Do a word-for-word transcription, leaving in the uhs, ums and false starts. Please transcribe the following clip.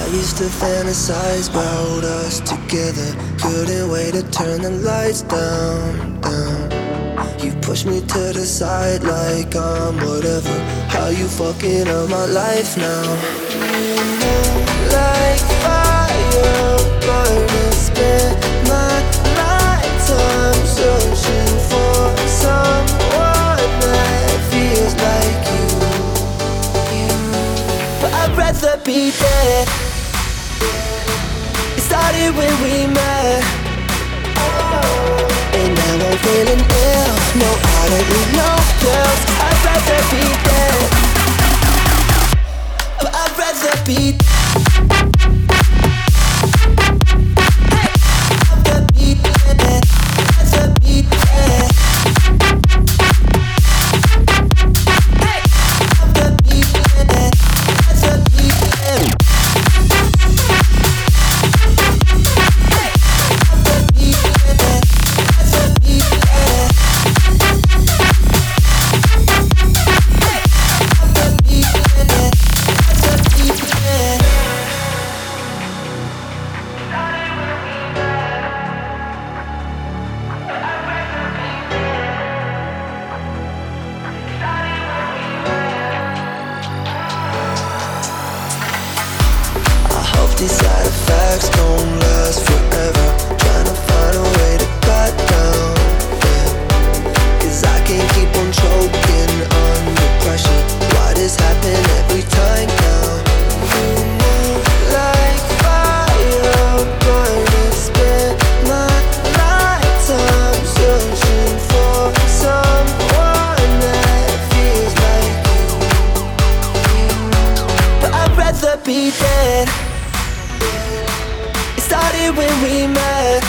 I used to fantasize about us together. Couldn't wait to turn the lights down, down. You push me to the side like I'm whatever. How you fucking up my life now? Like fire burning, spend my lifetime searching for someone that feels like you, you. But I'd rather be dead. It started when we met, and now I'm feeling ill. No, I don't need no pills. I'd rather be dead. But I'd rather be dead. These side effects don't last forever. Trying to find a way to cut down, yeah. Cause I can't keep on choking under pressure. Why this happen every time now? You move like fire burning, spend my lifetime searching for someone that feels like you, you. But I'd rather be dead. It started when we met,